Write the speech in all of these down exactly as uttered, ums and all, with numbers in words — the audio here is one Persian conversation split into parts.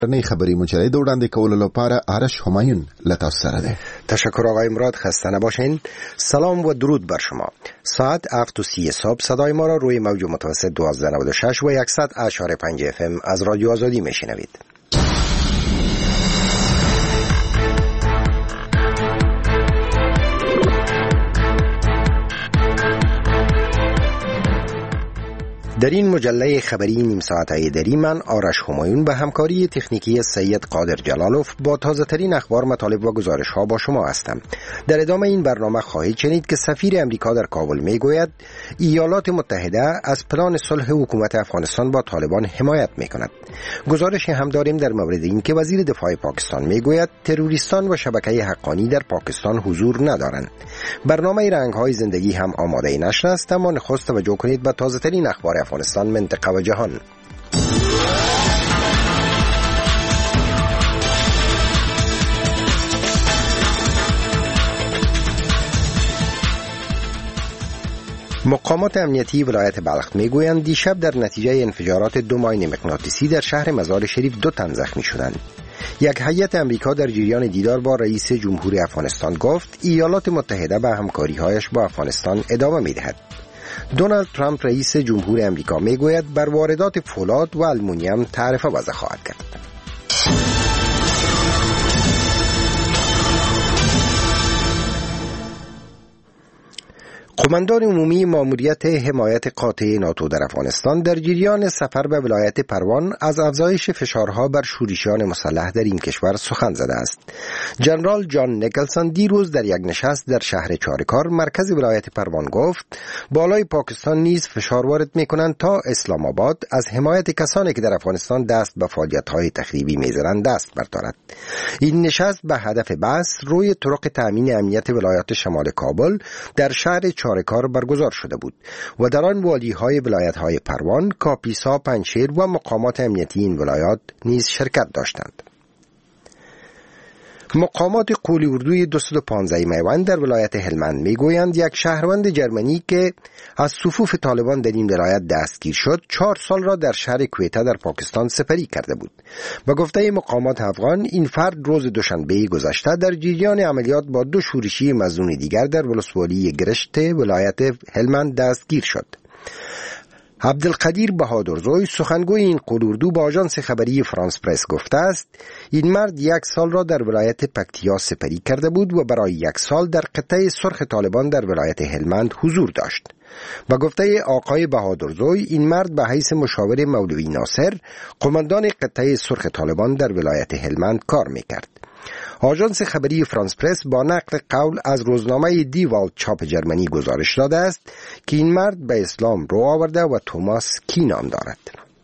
نه خبری مجری د وړاندې کولو لپاره آرش همایون له تاسو سره ده. تشکر آقای مراد، خسته نباشین. سلام و درود بر شما. ساعت هفت و سی صبح صدای ما را روی موج متوسط دوازده و نود و شش و صد اشاره پنج اف ام از رادیو آزادی میشنوید. در این مجله خبری نیم ساعته دری من آرش همایون به همکاری تکنیکی سید قادر جلالوف با تازه ترین اخبار، مطالب و گزارش ها با شما هستم. در ادامه این برنامه خواهید شنید که سفیر امریکا در کابل می گوید ایالات متحده از پلان صلح حکومت افغانستان با طالبان حمایت می کند. گزارش هم داریم در مورد این که وزیر دفاع پاکستان می گوید تروریستان و شبکه حقانی در پاکستان حضور ندارند. برنامه رنگ های زندگی هم آماده نشر است، اما نخست توجه کنید به تازه ترین اخبار افغانستان، منطقه و جهان. مقامات امنیتی ولایت بلخ میگویند دیشب در نتیجه انفجارات دو ماین مغناطیسی در شهر مزار شریف دو تن زخمی شدند. یک هیئت امریکا در جریان دیدار با رئیس جمهوری افغانستان گفت ایالات متحده به همکاری‌هایش با افغانستان ادامه می‌دهد. دونالد ترامپ رئیس جمهور امریکا میگوید بر واردات فولاد و آلومینیوم تعرفه وضع خواهد کرد. قماندان عمومی ماموریت حمایت قاطع ناتو در افغانستان در جریان سفر به ولایت پروان از افزایش فشارها بر شورشیان مسلح در این کشور سخن زده است. جنرال جان نیکلسون دیروز در یک نشست در شهر چارکار مرکز ولایت پروان گفت بالای پاکستان نیز فشار وارد می‌کنند تا اسلام آباد از حمایت کسانی که در افغانستان دست به فعالیت‌های تخریبی می‌زنند دست بردارد. این نشست به هدف بحث روی طرق تامین امنیت ولایات شمال کابل در شهر چارکار برگزار شده بود و در آن والی‌های ولایت‌های پروان، کاپیسا، پنجشیر و مقامات امنیتی این ولایات نیز شرکت داشتند. مقامات قولی اردوی دویست و پانزده میوند در ولایت هلمند میگویند یک شهروند جرمنی که از صفوف طالبان در این ولایت دستگیر شد چهار سال را در شهر کویته در پاکستان سپری کرده بود. با گفته مقامات افغان این فرد روز دوشنبه گذشته در جریان عملیات با دو شورشی مظنون دیگر در ولسوالی گرشت ولایت هلمند دستگیر شد. عبدالقدیر بهادرزوی سخنگوی این قول اردو با آژانس خبری فرانس پرس گفته است این مرد یک سال را در ولایت پکتیا سپری کرده بود و برای یک سال در قطعه سرخ طالبان در ولایت هلمند حضور داشت. با گفته آقای بهادرزوی این مرد به حیث مشاور مولوی ناصر قماندان قطعه سرخ طالبان در ولایت هلمند کار میکرد. آژانس خبری فرانس پرس با نقل قول از روزنامه دی والت چاپ جرمنی گزارش داده است که این مرد به اسلام رو آورده و توماس کی نام دارد.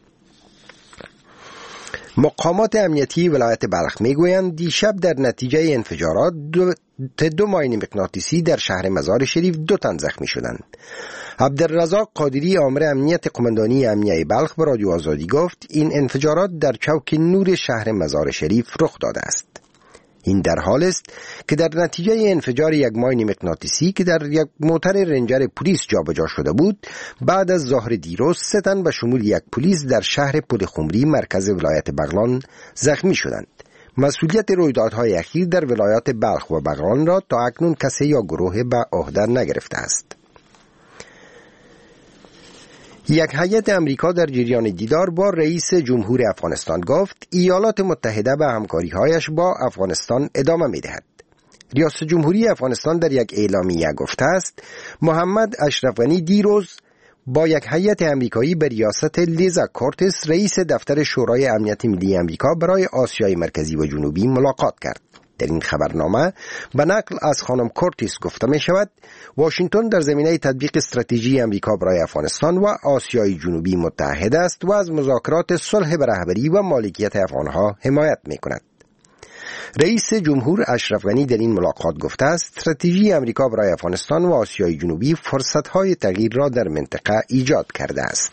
مقامات امنیتی ولایت بلخ میگویند دیشب در نتیجه انفجارات دو, دو ماین مغناطیسی در شهر مزار شریف دو تن زخمی شدند. عبدالرزاق قادری آمر امنیت قماندانی امنیه بلخ به رادیو آزادی گفت این انفجارات در چوک نور شهر مزار شریف رخ داده است. این در حال است که در نتیجه انفجار یک ماین مغناطیسی که در یک موتر رنجر پلیس جابجا شده بود بعد از ظهر دیروز سه تن به شمول یک پلیس در شهر پل خمری مرکز ولایت بغلان زخمی شدند. مسئولیت رویدادهای اخیر در ولایات بلخ و بغلان را تا اکنون کسی یا گروه به عهده نگرفته است. یک هیئت امریکا در جریان دیدار با رئیس جمهور افغانستان گفت ایالات متحده به همکاری‌هایش با افغانستان ادامه می‌دهد. ریاست جمهوری افغانستان در یک اعلامیه گفته است محمد اشرف غنی دیروز با یک هیئت امریکایی به ریاست لیزا کورتس رئیس دفتر شورای امنیت ملی امریکا برای آسیای مرکزی و جنوبی ملاقات کرد. در این خبرنامه به نقل از خانم کورتیس گفته می شود واشنگتن در زمینه تطبیق استراتژی امریکا برای افغانستان و آسیای جنوبی متحد است و از مذاکرات صلح به رهبری و مالکیت افغانها حمایت می کند. رئیس جمهور اشرف غنی در این ملاقات گفته است استراتژی امریکا برای افغانستان و آسیای جنوبی فرصت‌های تغییر را در منطقه ایجاد کرده است.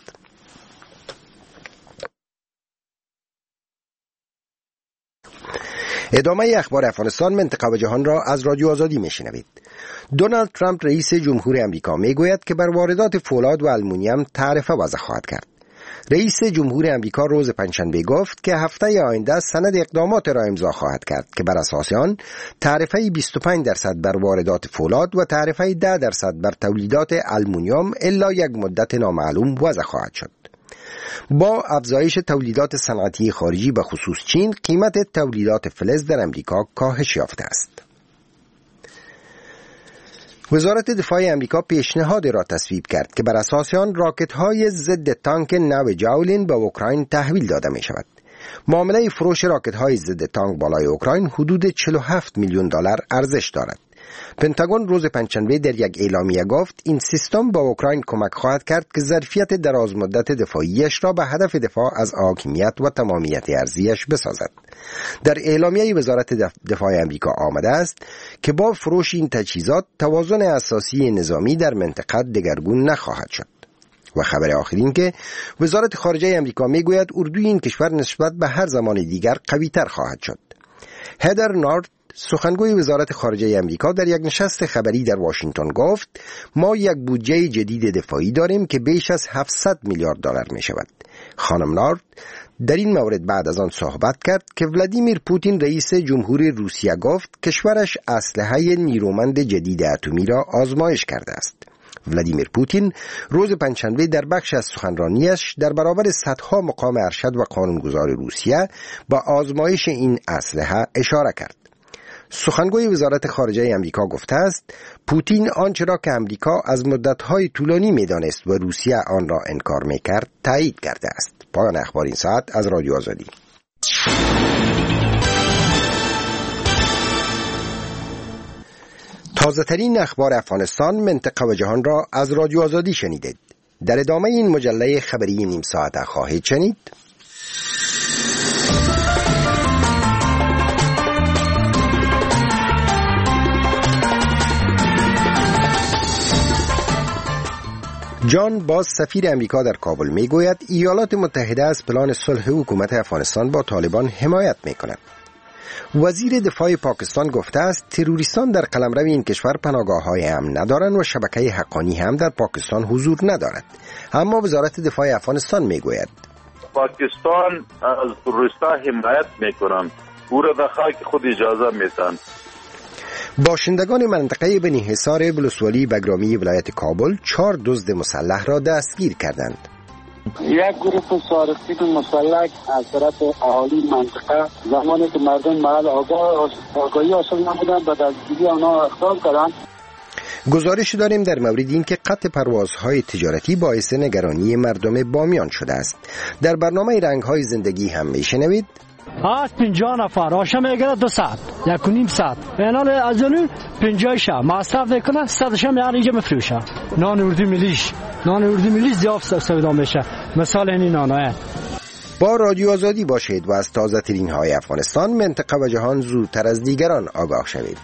ادامه اخبار افغانستان، منطقه و جهان را از رادیو آزادی میشنوید. دونالد ترامپ رئیس جمهور امریکا میگوید که بر واردات فولاد و آلومینیوم تعرفه وضع خواهد کرد. رئیس جمهور امریکا روز پنجشنبه گفت که هفته آینده سند اقدامات را امضا خواهد کرد که بر اساس آن تعرفه بیست و پنج درصد بر واردات فولاد و تعرفه ده درصد بر تولیدات آلومینیوم الا یک مدت نامعلوم وضع خواهد شد. با افزایش تولیدات صنعتی خارجی به خصوص چین، قیمت تولیدات فلز در امریکا کاهش یافته است. وزارت دفاع امریکا پیشنهاد را تصویب کرد که بر اساس آن راکت‌های ضد تانک نو جاولین به اوکراین تحویل داده می شود. معامله فروش راکت‌های ضد تانک بالای اوکراین حدود چهل و هفت میلیون دلار ارزش دارد. پنتاگون روز پنجشنبه در یک اعلامیه گفت این سیستم به اوکراین کمک خواهد کرد که ظرفیت درازمدت دفاعیش را به هدف دفاع از حاکمیت و تمامیت ارضیش بسازد. در اعلامیه وزارت دفاع امریکا آمده است که با فروش این تجهیزات توازن اساسی نظامی در منطقه دگرگون نخواهد شد. و خبر آخرین که وزارت خارجه امریکا میگوید اردوی این کشور نسبت به هر زمان دیگر قوی‌تر خواهد شد. هدر نارت، سخنگوی وزارت خارجه امریکا، در یک نشست خبری در واشنگتن گفت ما یک بودجه جدید دفاعی داریم که بیش از هفتصد میلیارد دلار می شود. خانم نارت در این مورد بعد از آن صحبت کرد که ولادیمیر پوتین رئیس جمهور روسیه گفت کشورش اسلحه نیرومند جدید اتمی را آزمایش کرده است. ولادیمیر پوتین روز پنجشنبه در بخش از سخنرانیش در برابر صدها مقام ارشد و قانونگذار روسیه با آزمایش این اسلحه اشاره کرد. سخنگوی وزارت خارجه امریکا گفته است پوتین آنچه را که امریکا از مدت‌های طولانی می‌دانست و روسیه آن را انکار می‌کرد تایید کرده است. پایان اخبار این ساعت از رادیو آزادی. تازه‌ترین اخبار افغانستان، منطقه و جهان را از رادیو آزادی شنیدید. در ادامه این مجله خبری نیم ساعته خواهید شنید: جان باز، سفیر امریکا در کابل، میگوید ایالات متحده از پلان صلح حکومت افغانستان با طالبان حمایت میکند. وزیر دفاع پاکستان گفته است تروریستان در قلمرو این کشور پناهگاه‌های امن ندارند و شبکه حقانی هم در پاکستان حضور ندارد. اما وزارت دفاع افغانستان میگوید پاکستان از تروریستان حمایت میکنند، او را در خاک خود اجازه میدن. باشندگان منطقه بنی حصار بلوسوالی بگرامی ولایت کابل چهار دزد مسلح را دستگیر کردند. یک گروه سارقین مسلح از طرف اهالی منطقه زمانی که مردم محل آگاه آگاهی حاصل نبودند به دستگیری آنها اقدام کردند. گزارش داریم در مورد این که قطع پروازهای تجارتی باعث نگرانی مردم بامیان شده است. در برنامه رنگ‌های زندگی هم میشنوید از پنجاه نفر آشا میگیره دو ساعت یک و نیم ساعت اینال از اونو پنجاه شا مصرف میکنه صدش هم یعنی اینجا مفروشه. نان اردو ملیش نان اردو ملیش زیاد سودا میشه. مثال این نانه. با رادیو آزادی باشید و از تازه ترین های افغانستان، منطقه و جهان زودتر از دیگران آگاه شوید.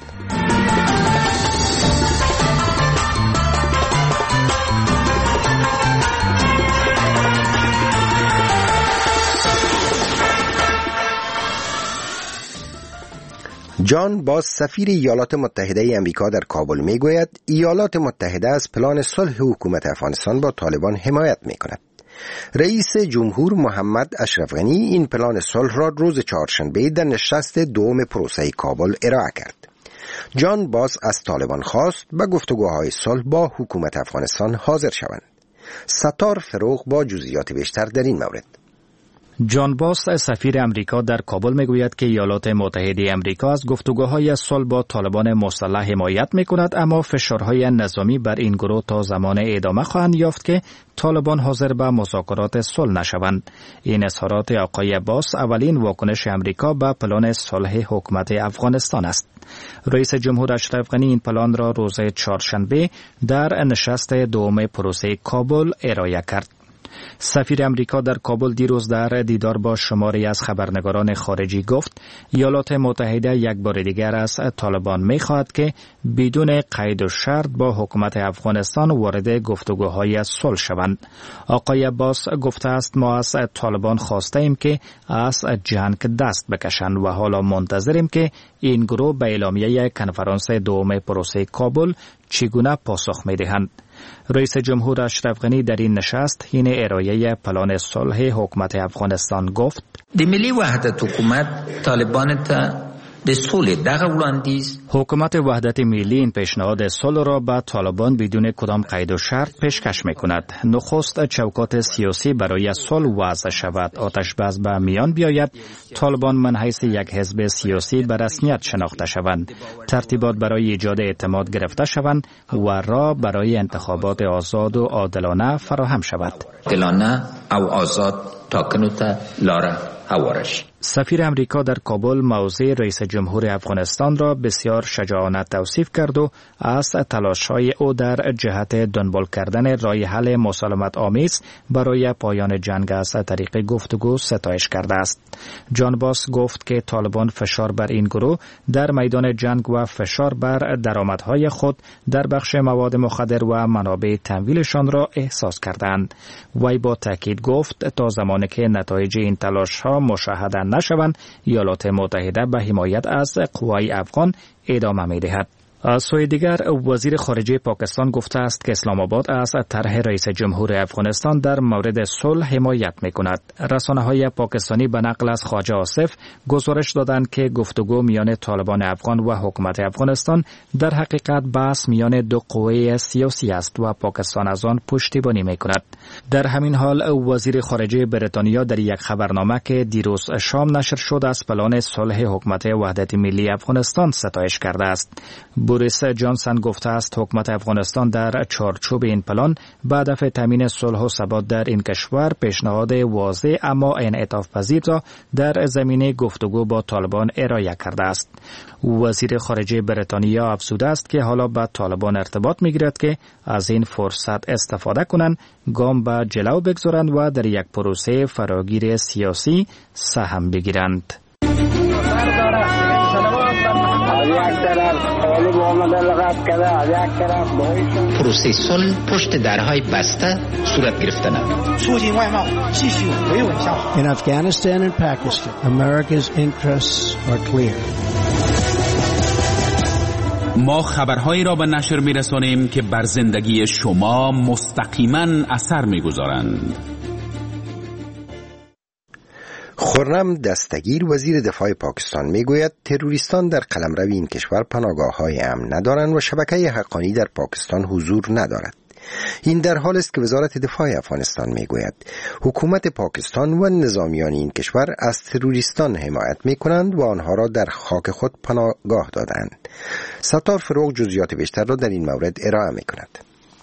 جان باز، سفیر ایالات متحده امریکا در کابل، میگوید ایالات متحده از پلان صلح حکومت افغانستان با طالبان حمایت میکند. رئیس جمهور محمد اشرف غنی این پلان صلح را روز چهارشنبه در نشست دوم پروسه کابل ارائه کرد. جان باز از طالبان خواست به گفتگوهای صلح با حکومت افغانستان حاضر شوند. ستار فروغ با جزئیات بیشتر در این مورد. جان باز، سفیر امریکا در کابل، میگوید که ایالات متحده امریکا از گفتگوهای صلح با طالبان مسلح حمایت میکند، اما فشارهای نظامی بر این گروه تا زمان ادامه خواهند یافت که طالبان حاضر به مذاکرات صلح نشوند. این اظهارات آقای باز اولین واکنش امریکا به پلان صلح حکومت افغانستان است. رئیس جمهور اشرف غنی این پلان را روز چهارشنبه در نشست دوم پروسه کابل ارائه کرد. سفیر امریکا در کابل دیروز در دیدار با شماری از خبرنگاران خارجی گفت ایالات متحده یک بار دیگر از طالبان می‌خواهد که بدون قید و شرط با حکومت افغانستان وارد گفتگوهای صلح شوند. آقای باس گفته است ما از طالبان خواسته ایم که از جنگ دست بکشند و حالا منتظریم که این گروه به اعلامیه کنفرانس دوم پروسه کابل چگونه پاسخ می‌دهند. رئیس جمهور اشرف غنی در این نشست حین ارائه پلان صلح حکومت افغانستان گفت: د ملي وحدت حکومت طالبان ته د صلح دغه وړاندیز حکومت وحدت ملی این پیشنهاد صلح را به طالبان بدون کدام قید و شرط پیشکش می‌کند. نخست چوکات سیاسی برای صلح وضع شود، آتش بس به میان بیاید، طالبان من حیث یک حزب سیاسی به رسمیت شناخته شوند، ترتیبات برای ایجاد اعتماد گرفته شوند و راه برای انتخابات آزاد و عادلانه فراهم شود. عادلانه او آزاد تاکنو ته لاره هوارش. سفیر امریکا در کابل موضع رئیس جمهور افغانستان را بسیار شجاعانه توصیف کرد و از تلاش‌های او در جهت دنبال کردن راه حل مسالمت آمیز برای پایان جنگ از طریق گفتگو ستایش کرده است. جان باس گفت که طالبان فشار بر این گروه در میدان جنگ و فشار بر درآمدهای خود در بخش مواد مخدر و منابع تمویلشان را احساس کردند. وی با تاکید گفت تا زمانی که نتایج این تلاش‌ها مشاهده نشوند، ایالات متحده به حمایت از قوای افغان ادامه می‌دهد. از سوی دیگر وزیر خارجه پاکستان گفته است که اسلام آباد از طرح رئیس جمهور افغانستان در مورد صلح حمایت می‌کند. رسانه‌های پاکستانی به نقل از خواجه آصف گزارش دادند که گفتگو میان طالبان افغان و حکومت افغانستان در حقیقت بحث میان دو قوه سیاسی است و پاکستان از آن پشتیبانی می‌کند. در همین حال وزیر خارجه بریتانیا در یک خبرنامه که دیروز شام نشر شد از پلان صلح حکومت وحدت ملی افغانستان ستایش کرده است. بوریس جانسن گفته است حکومت افغانستان در چارچوب این پلان به هدف تامین صلح و ثبات در این کشور پیشنهاد واضح اما انعطاف پذیر را در زمینه گفتگو با طالبان ارائه کرده است. وزیر خارجه بریتانیا افزوده است که حالا با طالبان ارتباط می‌گیرد که از این فرصت استفاده کنند، گام به جلو بگذارند و در یک پروسه فراگیر سیاسی سهم بگیرند. پروسه صلح پشت درهای بسته صورت گرفتن. In Afghanistan and Pakistan, America's interests are clear. ما خبرهایی را به نشر می‌رسانیم که بر زندگی شما مستقیما اثر می‌گذارند. خرم دستگیر وزیر دفاع پاکستان میگوید تروریستان در قلمرو این کشور پناهگاه‌های امن ندارند و شبکه حقانی در پاکستان حضور ندارد. این در حال است که وزارت دفاع افغانستان میگوید حکومت پاکستان و نظامیان این کشور از تروریستان حمایت میکنند و آنها را در خاک خود پناهگاه دادند. ستار فروغ جزئیات بیشتر را در این مورد ارائه میکند.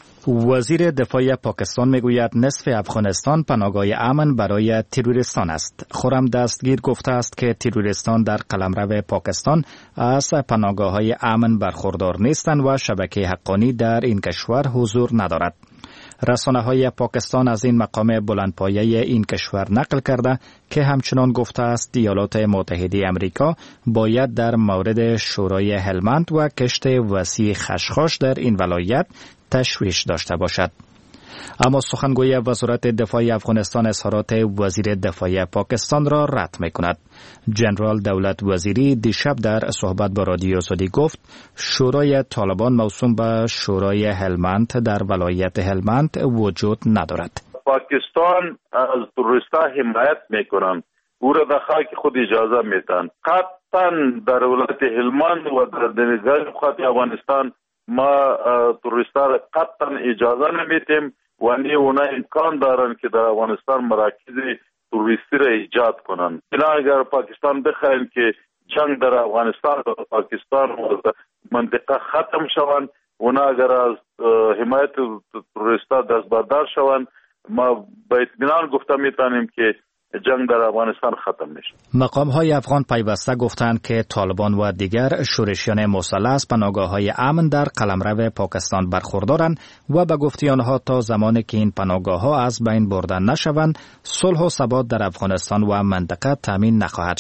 وزیر دفاع پاکستان میگوید نصف افغانستان پناهگاه امن برای تروریستان است. خرم دستگیر گفته است که تروریستان در قلمرو پاکستان از پناهگاه‌های امن برخوردار نیستند و شبکه حقانی در این کشور حضور ندارد. رسانه‌های پاکستان از این مقام بلندپایه این کشور نقل کرده که همچنان گفته است ایالات متحده امریکا باید در مورد شورای هلمند و کشت وسیع خشخاش در این ولایت تشویش داشته باشد. اما سخنگوی وزارت دفاع افغانستان اظهارات وزیر دفاع پاکستان را رد می‌کند. جنرال دولت وزیری دیشب در صحبت با رادیو سعودی گفت شورای طالبان موسوم به شورای هلمند در ولایت هلمند وجود ندارد. پاکستان از تروریستا حمایت می‌کنند. او را در خاک خود اجازه میدن. قطعا در ولایت هلمند و در دنیای خاک افغانستان ما تروریستا را قطعا اجازه نمیدیم و نه اونا امکان دارن که در افغانستان مراکز توریستی را ایجاد کنند. اینا اگر پاکستان بخواهند که جنگ در افغانستان و پاکستان و منطقه ختم شوند، اونا اگر از حمایت توریستا دست بردار شوند، ما با اطمینان گفته میتونیم که جنگ در افغانستان ختم میشه. مقام های افغان پیوسته گفتند که طالبان و دیگر شورشیان مسلح از پناهگاه‌های امن در قلمرو پاکستان برخوردارند و به گفته آنها تا زمانی که این پناهگاه‌ها از بین برده نشوند، صلح و ثبات در افغانستان و منطقه تامین نخواهد شد.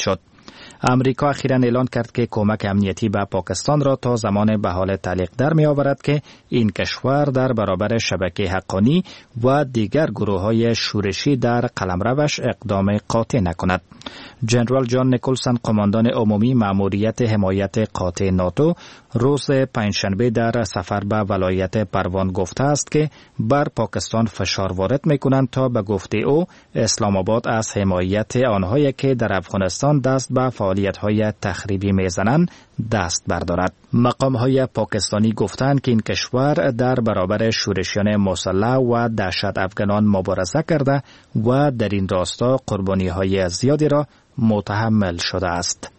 امریکا اخیراً اعلان کرد که کمک امنیتی به پاکستان را تا زمان به حال تعلیق در می آورد که این کشور در برابر شبکه حقانی و دیگر گروه‌های شورشی در قلمروش اقدام قاطع نکند. جنرال جان نیکلسون، قماندان عمومی مأموریت حمایت قاطع ناتو، روز پنجشنبه در سفر به ولایت پروان گفته است که بر پاکستان فشار وارد می‌کنند تا به گفته او اسلام آباد از حمایت آنهایی که در افغانستان دست به فعالیت‌های تخریبی می‌زنند دست بردارد. مقام‌های پاکستانی گفتند که این کشور در برابر شورشیان مسلح و دهشت افغانان مبارزه کرده و در این راستا قربانی‌های زیادی را متحمل شده است.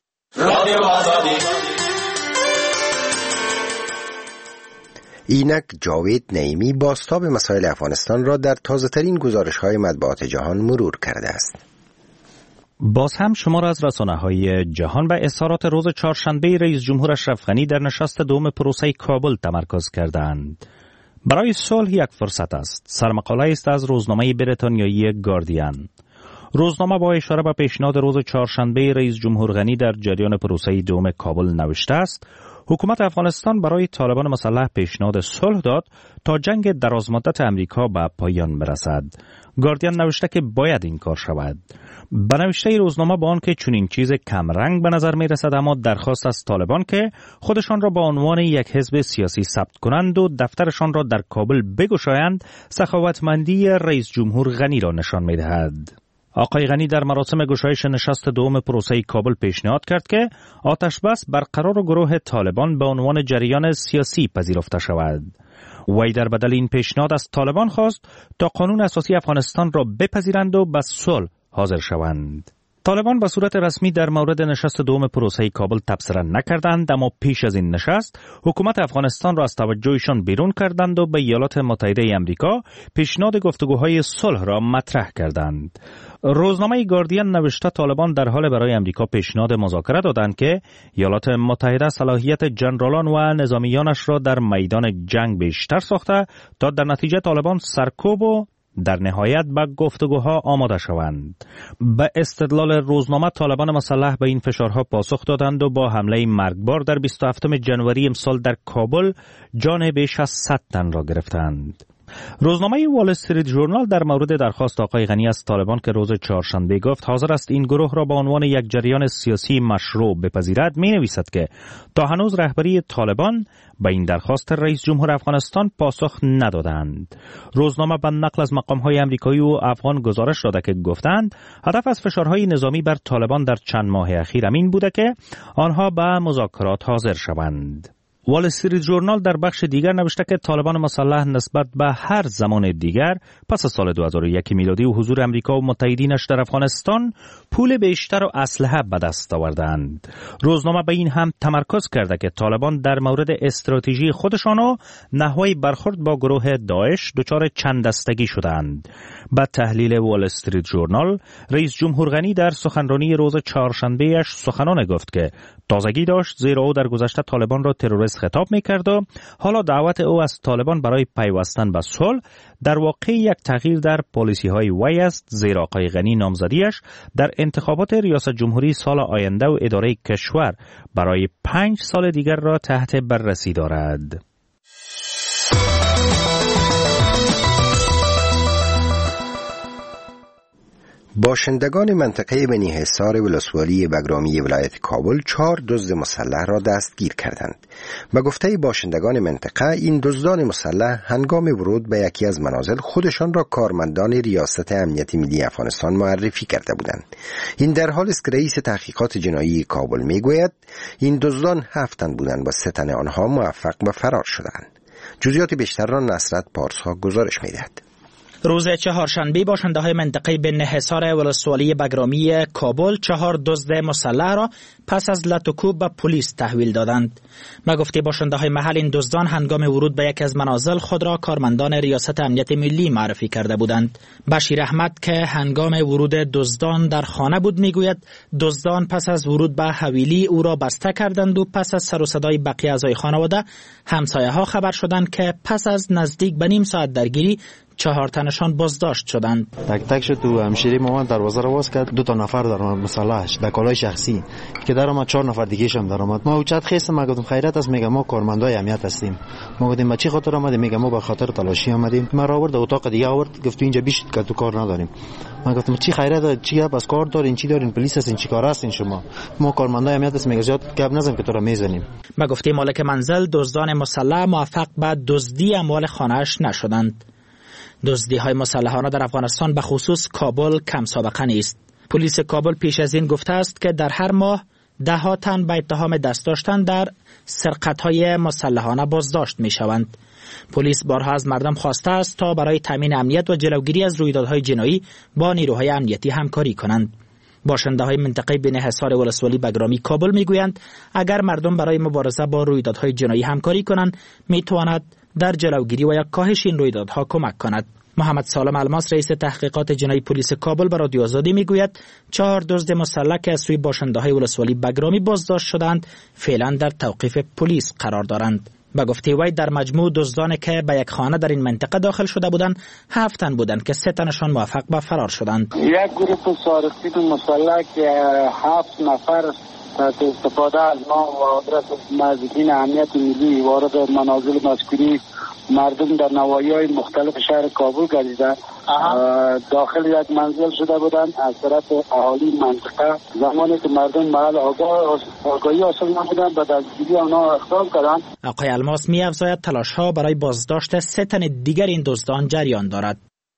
اینک جاوید نعیمی بازتاب مسائل افغانستان را در تازه‌ترین گزارش‌های مطبوعات جهان مرور کرده است. باز هم شمار از رسانه‌های جهان به اظهارات روز چهارشنبه رئیس جمهور اشرف غنی در نشست دوم پروسه کابل تمرکز کردند. برای صلح یک فرصت است. سرمقاله است از روزنامه بریتانیایی گاردین. روزنامه با اشاره به پیشنهاد روز چهارشنبه رئیس جمهور غنی در جریان پروسه دوم کابل نوشته است: حکومت افغانستان برای طالبان مسلح پیشنهاد صلح داد تا جنگ درازمدت امریکا به پایان برسد. گاردین نوشته که باید این کار شود. به نوشته روزنامه با آن که چنین چیز کم رنگ به نظر می رسد، اما درخواست از طالبان که خودشان را به عنوان یک حزب سیاسی ثبت کنند و دفترشان را در کابل بگشایند، سخاوتمندی رئیس جمهور غنی را نشان می دهد. آقای غنی در مراسم گشایش نشست دوم پروسه کابل پیشنهاد کرد که آتش بس برقرار و گروه طالبان به عنوان جریان سیاسی پذیرفته شود. وی در بدل این پیشنهاد از طالبان خواست تا قانون اساسی افغانستان را بپذیرند و به صلح حاضر شوند. طالبان به صورت رسمی در مورد نشست دوم پروسه کابل تبصره نکردند، اما پیش از این نشست حکومت افغانستان را از توجهشان بیرون کردند و به ایالات متحده آمریکا پیشنهاد گفتگوهای صلح را مطرح کردند. روزنامه گاردین نوشته طالبان در حال برای آمریکا پیشنهاد مذاکره دادند که ایالات متحده صلاحیت جنرالان و نظامیانش را در میدان جنگ بیشتر ساخته تا در نتیجه طالبان سرکوب و در نهایت به گفتگوها آماده شوند. به استدلال روزنامه طالبان مسلح به این فشارها پاسخ دادند و با حمله مرگبار در بیست و هفتم ژانویه امسال در کابل جان بیش از صد تن را گرفتند. روزنامه وال استریت ژورنال در مورد درخواست آقای غنی از طالبان که روز چهارشنبه گفت حاضر است این گروه را به عنوان یک جریان سیاسی مشروع بپذیرد می نویسد که تا هنوز رهبری طالبان به این درخواست رئیس جمهور افغانستان پاسخ ندادند. روزنامه به نقل از مقام‌های آمریکایی و افغان گزارش داده که گفتند هدف از فشارهای نظامی بر طالبان در چند ماه اخیر این بوده که آنها به مذاکرات حاضر شوند. وال استریت ژورنال در بخش دیگر نوشته که طالبان مسلح نسبت به هر زمان دیگر پس از سال دو هزار و یک میلادی و حضور امریکا و متحدینش در افغانستان پول بیشتر و اسلحه به دست آوردند. روزنامه به این هم تمرکز کرده که طالبان در مورد استراتژی خودشان و نحوه برخورد با گروه داعش دچار چند دستگی شدند. با تحلیل وال استریت ژورنال، رئیس جمهور غنی در سخنرانی روز چهارشنبه اش سخنان گفت که تازگی داشت، زیرا او در گذشته طالبان را تروریست خطاب می‌کرد و حالا دعوت او از طالبان برای پیوستن به صلح در واقع یک تغییر در پالیسی‌های وی است، زیرا آقای غنی نامزدیش در انتخابات ریاست جمهوری سال آینده و اداره کشور برای پنج سال دیگر را تحت بررسی دارد. باشندگان منطقه بنی حصار ولسوالی بگرامی ولایت کابل چهار دزد مسلح را دستگیر کردند. به گفته باشندگان منطقه، این دزدان مسلح هنگام ورود به یکی از منازل خودشان را کارمندان ریاست امنیت ملی افغانستان معرفی کرده بودند. این در حالی است که رئیس تحقیقات جنایی کابل میگوید این دزدان هفت تن بودند و سه تن آنها موفق به فرار شدند. جزئیات بیشتر را نصرت پارسا گزارش میدهد. روز چهارشنبه باشنده های منطقه بن حصار ولسوالی بگرامی کابل چهار دزد مسلح را پس از لطوکوب به پلیس تحویل دادند. به گفته باشنده های محل، این دزدان هنگام ورود به یک از منازل خود را کارمندان ریاست امنیت ملی معرفی کرده بودند. بشیر احمد که هنگام ورود دزدان در خانه بود میگوید دزدان پس از ورود به حویلی او را بسته کردند و پس از سر و صدای بقیه اعضای خانواده همسایه ها خبر شدند که پس از نزدیک به نیم ساعت درگیری چهار تنشان بازداشت شدند. تک تکش تو همشیری مامان دروازه رو باز کرد، دو تا نفر در مسلحش در کالای شخصی که در اومد، چهار نفر دیگه هم در اومد. ما اوچت خیس ما گفتم خیرت است، میگم ما کارمندای امنیت هستیم. ما گفتیم ما چی خاطر اومدیم؟ میگم ما به خاطر تلاشی اومدیم. ما را آورد اتاق دیگه آورد، گفت اینجا بیشت که تو کار نداریم. من گفتم چی خیرت، چی بس کار دارین، چی دارین، پلیس هستین، چی کار هستین شما؟ ما کارمندای امنیت هستیم. میگه زیاد گپ نزن که تو را میزنیم. ما گفتیم مالک منزل دزدان مسلح موفق به دزدی اموال خانه‌اش نشدند. دزدی های مسلحانه در افغانستان به خصوص کابل کم سابقه نیست. پلیس کابل پیش از این گفته است که در هر ماه ده ها تن به اتهام دست داشتن در سرقت های مسلحانه بازداشت می شوند. پلیس بارها از مردم خواسته است تا برای تامین امنیت و جلوگیری از رویدادهای جنایی با نیروهای امنیتی همکاری کنند. باشنده های منطقه بین حصار ولسوالی بگرامی کابل می گویند اگر مردم برای مبارزه با رویدادهای جنایی همکاری کنند می تواند در جلوگیری و یا کاهش این رویدادها کمک کند. محمد سالم الماس رئیس تحقیقات جنایی پلیس کابل به رادیو آزادی میگوید چهار دزد مسلح که از سوی باشنده‌های ولسوالی بگرامی بازداشت شدند فعلا در توقیف پلیس قرار دارند. به گفته وی در مجموع دزدانی که به یک خانه در این منطقه داخل شده بودند هفت تن بودند که سه تنشان موفق به فرار شدند. یک گروه سارقین مسلح که هفت نفر تحت استفاده از ما و آدرس نزدیکین امنیت ملی وارد منازل مسکونی مردم در نواحی‌های مختلف شهر کابل گردیده داخل یک منزل شده بودند. از طرف اهالی منطقه زمانی که مردم محل آگاه آگاهی حاصل نبودند به دستگیری آنها اقدام کردند. آقای الماس می‌افزاید تلاش‌ها برای بازداشت سه تن دیگر این دزدان جریان دارد.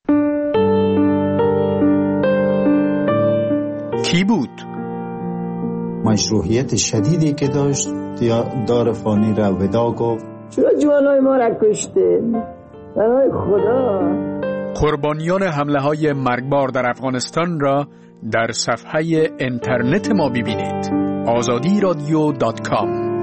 کی بود؟ مشروعیت شدیدی که داشت یا دار فانی را ودا گفت. چرا جوانای ما را کشته؟ برای خدا. قربانیان حمله های مرگبار در افغانستان را در صفحه اینترنت ما ببینید. آزادی رادیو دات کام.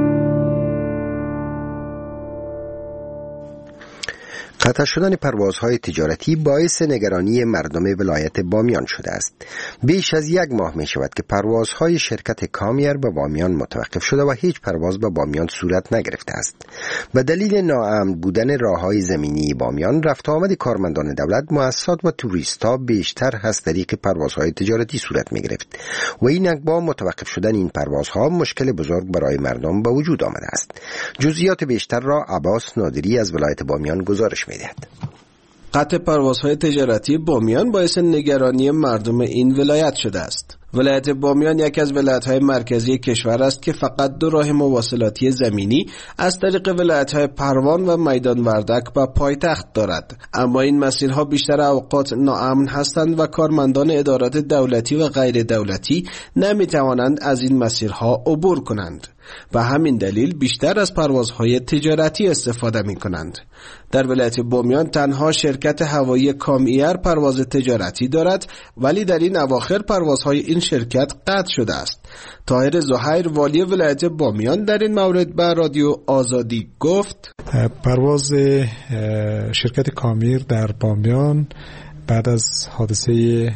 قطع شدن پروازهای تجارتی باعث نگرانی مردم ولایت بامیان شده است. بیش از یک ماه می شود که پروازهای شرکت کامیر به بامیان متوقف شده و هیچ پرواز به بامیان صورت نگرفته است. به دلیل ناامن بودن راههای زمینی بامیان، رفت آمد کارمندان دولت، مؤسسات و توریست‌ها بیشتر از طریق پروازهای تجارتی صورت می گرفت و اینک با متوقف شدن این پروازها مشکل بزرگ برای مردم به وجود آمده است. جزئیات بیشتر را عباس نادری از ولایت بامیان گزارش می دهد. قطع پروازهای تجارتی بامیان باعث نگرانی مردم این ولایت شده است. ولایت بامیان یکی از ولایت‌های مرکزی کشور است که فقط دو راه مواصلاتی زمینی از طریق ولایت‌های پروان و میدان وردک به پایتخت دارد، اما این مسیرها بیشتر اوقات ناامن هستند و کارمندان ادارات دولتی و غیر دولتی نمی‌توانند از این مسیرها عبور کنند. به همین دلیل بیشتر از پروازهای تجارتی استفاده می کنند. در ولایت بامیان تنها شرکت هوایی کامیر پرواز تجارتی دارد، ولی در این اواخر پروازهای این شرکت قطع شده است. طاهر زهیر والی ولایت بامیان در این مورد به رادیو آزادی گفت: پرواز شرکت کامیر در بامیان بعد از حادثه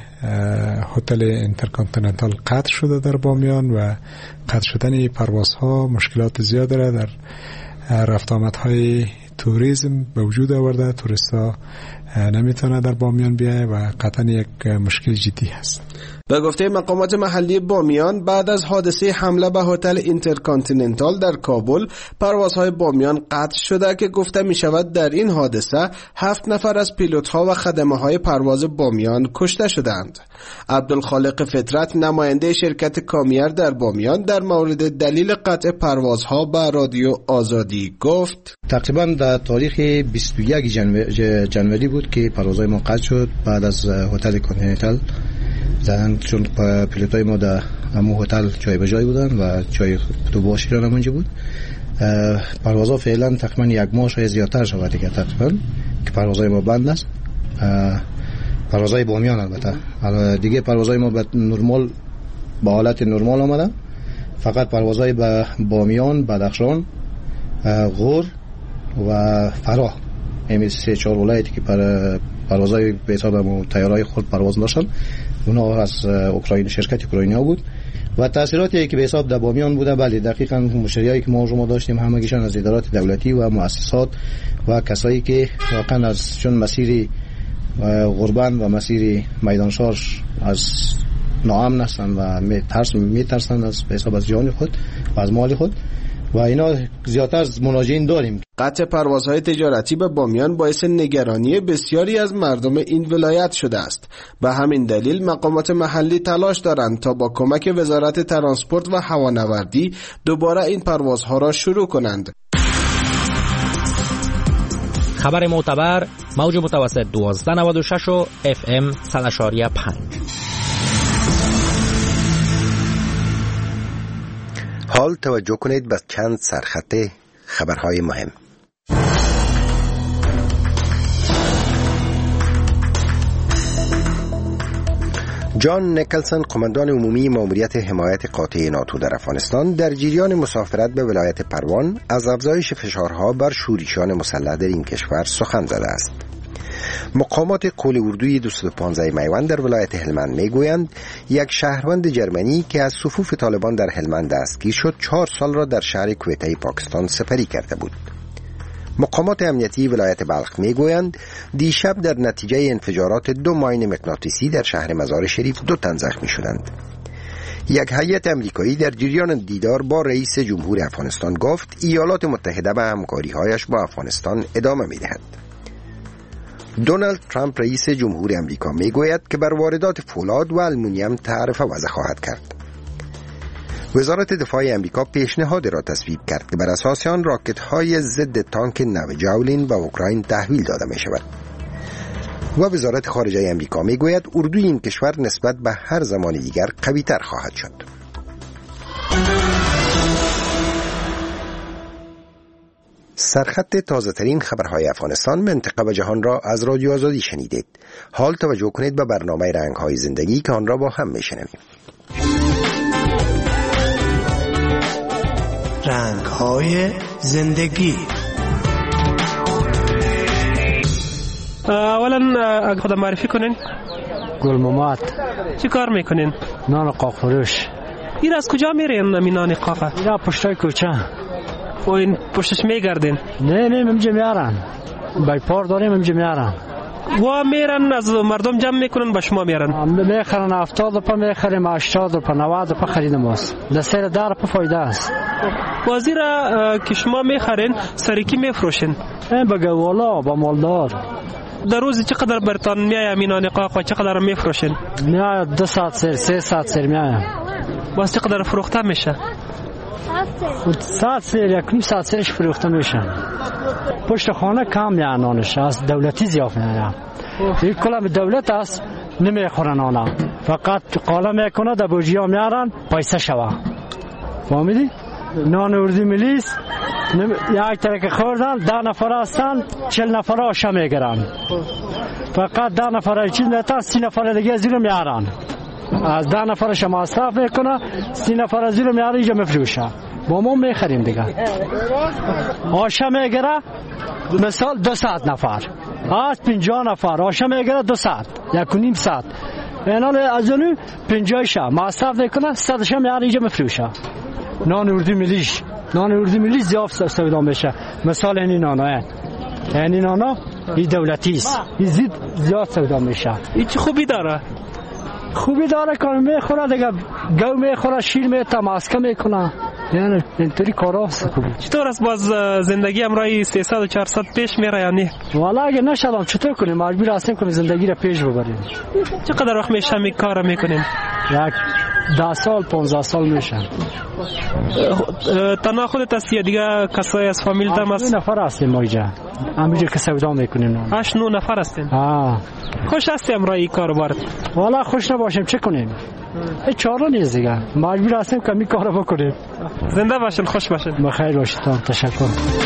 هتل اینترکانتیننتال قطع شده در بامیان و قطع شدن پروازها مشکلات زیاد را در رفت آمدهای توریسم به وجود آورده. توریستا نمیتونه در بامیان بیایه و قطعا یک مشکل جدی هست. به گفته مقامات محلی بامیان، بعد از حادثه حمله به هتل اینترکانتیننتال در کابل، پروازهای بامیان قطع شده که گفته می شود در این حادثه هفت نفر از پیلوت‌ها و خدمه‌های پرواز بامیان کشته شدند. عبدالخالق فطرت نماینده شرکت کامیر در بامیان در مورد دلیل قطع پروازها به رادیو آزادی گفت: تقریبا در تاریخ بیست و یک جنوری بود که پروازهای ما قطع شد بعد از هتل کانتیننتال. زدن چون پیلوتای ما در همون هتل جای به جای بودن و جای تو باشی را نمونجه بود. پروازها فعلا تقریبا یک ماه شاید زیادتر شود دیگه تقریبا که پروازهای ما بند است. پروازهای بامیان البته دیگه پروازهای ما به نرمال به حالت نرمال آمده. فقط پروازهای به بامیان، بدخشان، غور و فراه، همین سه چهار ولایتی که پر پروازهای به حساب تیارهای خود پرواز داشتن، اونا از اوکراین، شرکت اوکراینیا بود و تاثیراتی که به حساب در بامیان بوده، بله دقیقاً مشتریایی که ما شما داشتیم همگیشان از ادارات دولتی و مؤسسات و کسایی که واقعا از چون مسیر غربان و مسیر میدانشار از ناامن هستند و میترس میترسند از به حساب از جان خود و از مال خود و اینا زیادتر از مناجین داریم. قطع پروازهای تجارتی به بامیان باعث نگرانی بسیاری از مردم این ولایت شده است. به همین دلیل مقامات محلی تلاش دارند تا با کمک وزارت ترانسپورت و هوانوردی دوباره این پروازها را شروع کنند. خبر معتبر موج متوسط دوازده نود و شش و اف ام صد و پنج. حال توجه کنید به چند سرخط خبرهای مهم. جان نیکلسون قماندان عمومی ماموریت حمایت قاطع ناتو در افغانستان در جریان مسافرت به ولایت پروان از افزایش فشارها بر شورشیان مسلح در این کشور سخن زده است. مقامات قول اردوی دویست و پانزده میوند در ولایت هلمند میگویند یک شهروند جرمنی که از صفوف طالبان در هلمند دستگیر شد چهار سال را در شهر کویته پاکستان سپری کرده بود. مقامات امنیتی ولایت بلخ میگویند دیشب در نتیجه انفجارات دو ماین مغناطیسی در شهر مزار شریف دو تن زخمی شدند. یک هیئت امریکایی در جریان دیدار با رئیس جمهور افغانستان گفت ایالات متحده به همکاری‌هایش با افغانستان ادامه می‌دهد. دونالد ترامپ رئیس جمهور امریکا میگوید که بر واردات فولاد و آلومینیوم تعرفه وضع خواهد کرد. وزارت دفاع امریکا پیشنهادی را تصویب کرد که بر اساس آن راکت‌های ضد تانک نو جاولین به اوکراین تحویل داده می شود. و وزارت خارجه امریکا می گوید اردوی این کشور نسبت به هر زمان دیگر قوی تر خواهد شد. سرخط تازه ترین خبرهای افغانستان، منطقه و جهان را از رادیو آزادی شنیدید. حال توجه کنید به برنامه رنگ‌های زندگی که آن را با هم میشنویم. رنگ‌های زندگی. اولا خود معرفی کنین. گل محمد. چی کار میکنین؟ نان قاق فروش. این از کجا میرین نمی نان قاقه؟ این پشتای کوچه. و این پشتش میگردین؟ نه نه منجا میارن. بای پار داریم منجا میارن. و میرن از مردم جمع میکنن به شما میارن؟ میخرن هفتاد روپا میخریم هشتاد روپا نود روپا خریدم است. دسته ده روپا فایده است. وزیر که شما میخرین سریکی میفروشین؟ این به گوالا با مالدار. در روزی چقدر برتان میای مینان قاق و چقدر میفروشین؟ میای دو ساعت سر سه ساعت سر میایم. باز چقدر فروخته میشه؟ ساعت سر یک نیم ساعت سرش فروخته میشه. پشت خانه کم میانانش از دولتی زیاف میایم. این کلام دولت است نمیخورن آنها، فقط قاله میکنه در بوجیا میارن پیسه شوه. فهمیدی؟ نان اردو ملیس یک ترک خوردن ده نفر هستن چل نفر آشا میگرن، فقط ده نفر چیز میتن سی نفر دیگه زیرو میارن. از ده نفرش مصرف میکنه سی نفر زیرو میاره اینجا مفروشه. با ما میخریم دیگه. آشا میگره مثال دو ساعت نفر از پنجاه نفر آشا میگره دو ساعت یک و نیم ساعت اینال از اونو پنجاهشا مصرف میکنه صدشا میاره اینجا مفروشه. نان اردو ملیش نان اردو ملیش زیاد استفاده میشه. مثال این نانا این نانا این دولتی است، این زید زیاد استفاده میشه. این چه خوبی داره؟ خوبی داره که میخوره دیگه، گو میخوره شیر میته ماسکه میکنه، یعنی اینطوری کاراست. چطور است باز زندگی امرای سیصد و چهارصد پیش میره یا نه؟ والا اگه نشدم چطور کنیم، مجبور هستیم که زندگی را پیش ببریم. چقدر وقت میشه می کار میکنیم؟ یک ده سال پانزده سال میشه. تنها خودت هستی یا دیگه کسایی از فامیل تم هست؟ دو نفر هستیم ما اینجا، همینجا که سودا میکنیم. هشت نو نفر هستیم. آه خوش هستی امرای کار بارد؟ والا خوش نباشیم چه کنیم؟ هیچ چاره نیست دیگه، مجبور هستیم که می کارو بکنیم. زنده باشین، خوش باشین. بخیر باشید. تشکر.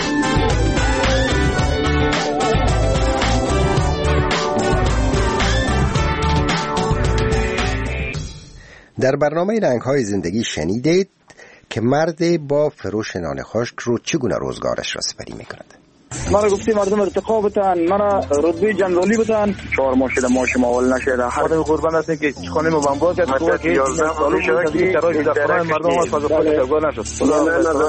در برنامه رنگ‌های زندگی شنیدید که مرد با فروش نان خشک رو چگونه روزگارش را سپری می‌کند. مرا گفتی مردم ارتقا بتن، مرا رتبه جنرالی بتن. چهار ماه شده ماش ما اول نشده. خودم قربان هستم که خانه ما بمبار کرد تو که یازده سال شده که تراژ در خانه مردم از فاز خود تبار نشد. خدا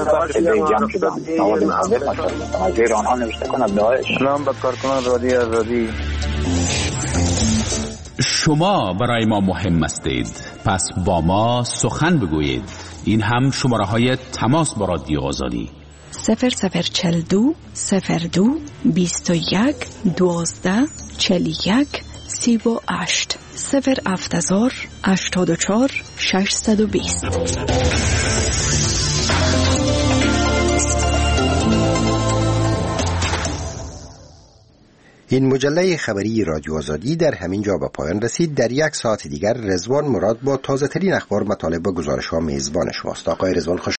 از ایران ها نوشته کنم داعش. سلام به کارکنان رادیو آزادی. شما برای ما مهم هستید، پس با ما سخن بگویید. این هم شماره های تماس با رادیو آزادی: صفر صفر چل دو صفر دو بیست و یک دوازده چل یک سی و هشت صفر هفت هزار هشتاد و چهار ششصد و بیست. این مجله خبری رادیو آزادی در همین جا به پایان رسید. در یک ساعت دیگر رضوان مراد با تازه ترین اخبار، مطالب و گزارش ها میزبان شماست. آقای رضوان خوش